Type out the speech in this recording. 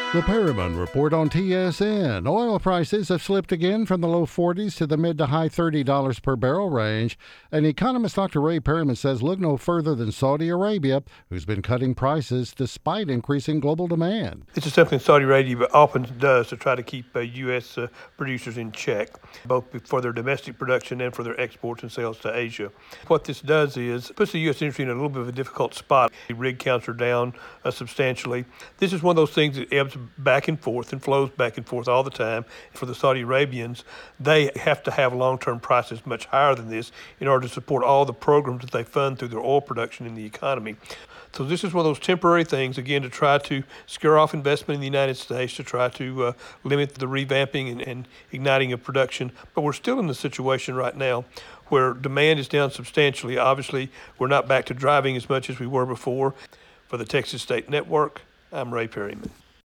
The Perryman Report on TSN. Oil prices have slipped again from the low 40s to the mid to high $30 per barrel range. And economist Dr. Ray Perryman says look no further than Saudi Arabia, who's been cutting prices despite increasing global demand. This is something Saudi Arabia often does to try to keep U.S. producers in check, both for their domestic production and for their exports and sales to Asia. What this does is puts the U.S. industry in a little bit of a difficult spot. Rig counts are down substantially. This is one of those things that ebbs back and forth and flows back and forth all the time. For the Saudi Arabians, they have to have long-term prices much higher than this in order to support all the programs that they fund through their oil production in the economy. So this is one of those temporary things, again, to try to scare off investment in the United States, to try to limit the revamping and igniting of production. But we're still in the situation right now where demand is down substantially. Obviously, we're not back to driving as much as we were before. For the Texas State Network, I'm Ray Perryman.